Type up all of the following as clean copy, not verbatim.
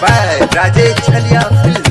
by Rajesh Chhalia Films.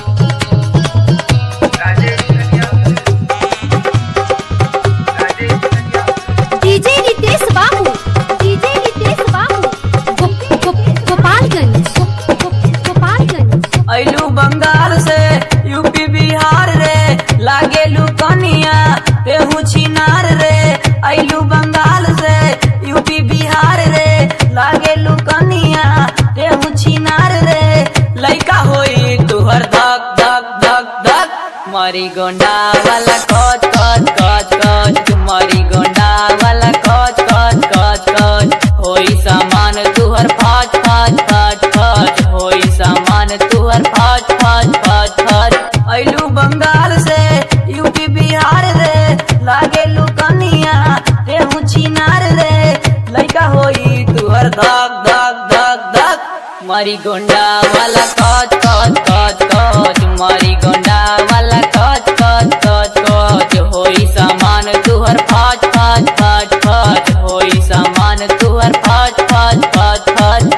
DJ Ritesh Babu, DJ Ritesh बाबू, गोपालगंज, गोपालगंज। अइलू बंगाल से यूपी बिहार रे, लागेलू कनिया तेहू छिनार रे। अइलू बंगाल से यूपी बिहार रे, लागेलू कनिया तेहू छिनार रे। लइका होई तुहर धक धक धक धक, मारी गोंडा वाला कच कच कच कच, तुम्हारी गोंडा वाला कच कच कच कच। होई सामान तुहर फाच फाच फाच फाच, होई सामान तुहर फाच फाच फाच फाच। अइलू बंगाल से यूपी बिहार रे, लागेलू कनिया तेहू छिनार रे। लइका होई तुहर धक धक धक धक, मारी गोंडा वाला कच कच कच कच, मारी गोंडा वाला कच कच कच कच। होई सामान तुहर फाच फाच फाच फाच, होई सामान तुहर फाच फाच फाच फाच।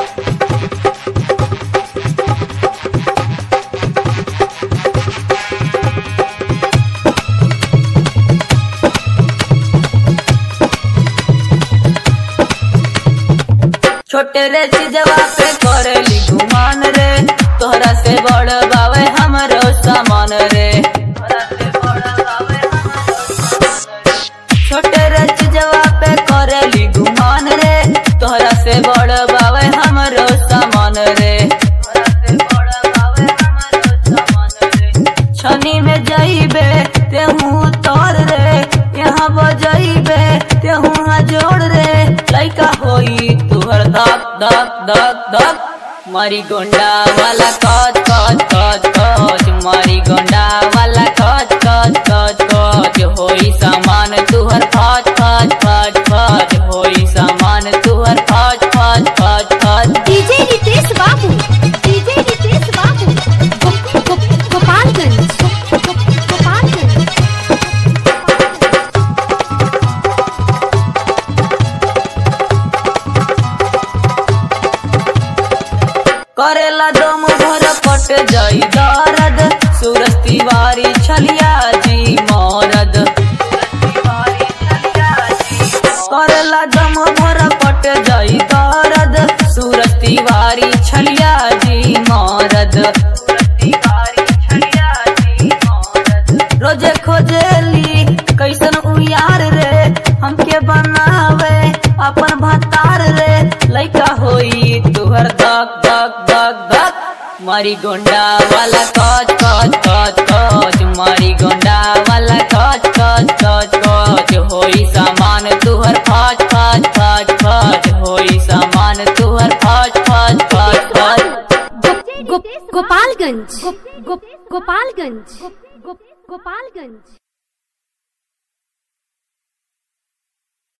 छोटे रे चीजवा पे करेली गुमान रे, तोहरा से बड़ बावे हमरो सामान रे। छोटे रे चीजवा पे करेली गुमान रे, तोहरा से बड़ बावे हमरो सामान रे। छनी में जाइबे तेहू तोर रे, यहाँ बजाइबे तेहू जोड़ रे। लइका होई तुहर धक धक धक धक, मारी गोंडा वाला कच कच कच कच, मारी गोंडा वाला कच कच कच कच। होई सामान तुहर फाच फाच फाच फाच, होई सामान तुहर फाच फाच फाच फाच। डीजे रितेश बाबू, डीजे रितेश बाबू, गोपालगंज, गोपालगंज। करेला दम भर पट जाई दर्द, सूरज तिवारी छलिया जी मरद। करेला दम भर पट जाई दर्द, सूरज तिवारी छलिया जी मरद। रोजे खोजेली कैसन उयार रे, हमके बनावे अपन भतार रे। लइका होई तुहर धक धक धक धक, मारी गोंडा वाला कच कच कच कच, मारी गोंडा वाला कच कच कच कच। होई सामान तुहर फाच फाच फाच फाच, होई सामान तुहर फाच फाच फाच फाच। गोपालगंज, गोपालगंज, गोपालगंज।